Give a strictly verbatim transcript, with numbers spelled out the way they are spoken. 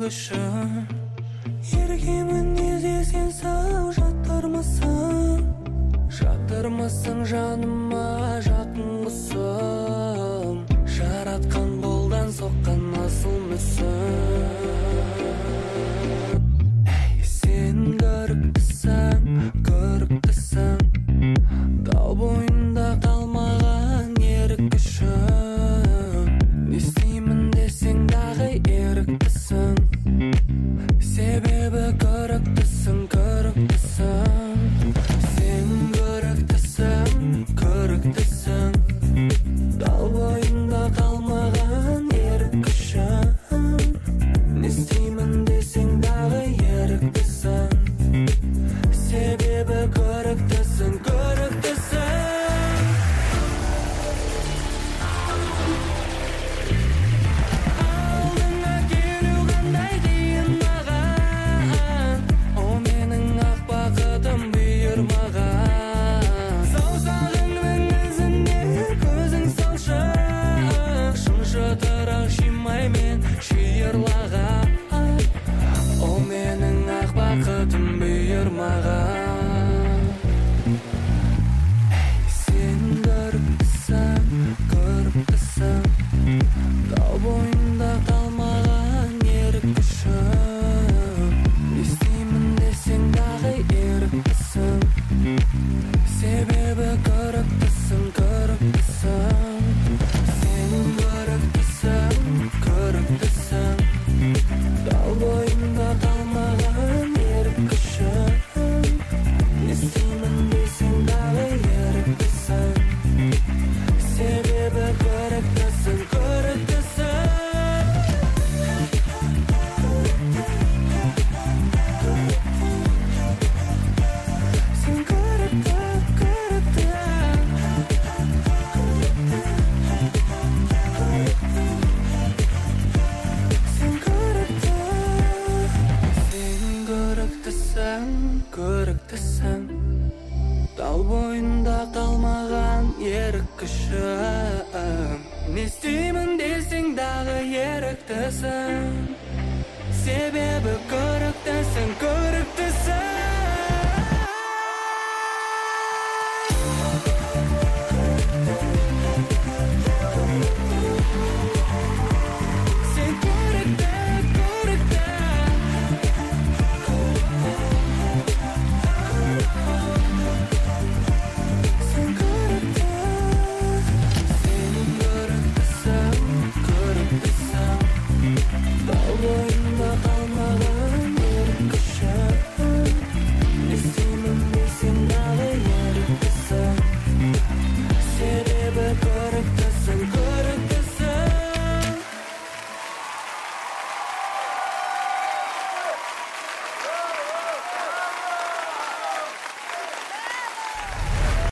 үшін еркемін езесен сау жатырмысың жатырмысың жаныма жақын құсым жаратқан қолдан соққан асыл мүсін әй сен көріктісің көріктісің тау бойында қалмаған ерік үшін не істеймін десең дағы еріктісің себебі көріктісің көріктісің сен көріктісің көріктісің тау бойында қалмаған ерік үшін не істеймін десең дағы еріктісің себебі көріктісің көріктісің алдыңа келу қандай қиын маған о менің ақ бақытым бұйырмаған саусағыңның ізіне көзің салшы шын шытырақ жимай мен шиырлаған о менің ақ бақытым бұйырмаған сен көріктісің көріктісің тау бойында қалмаған ерік үшін не істеймін десең дағы еріктісің себебі көріктісің көріктісің сен көріктісің көріктісің тау бойында қалмаған ерік үшін не істеймін десең дағы еріктісің себебі көріктісің көріктісің сен көрікті көрікті сен көрікті сен көріктісің көріктісің тау бойында қалмаған ерік үшін не істеймін десең дағы еріктісің себебі көріктісің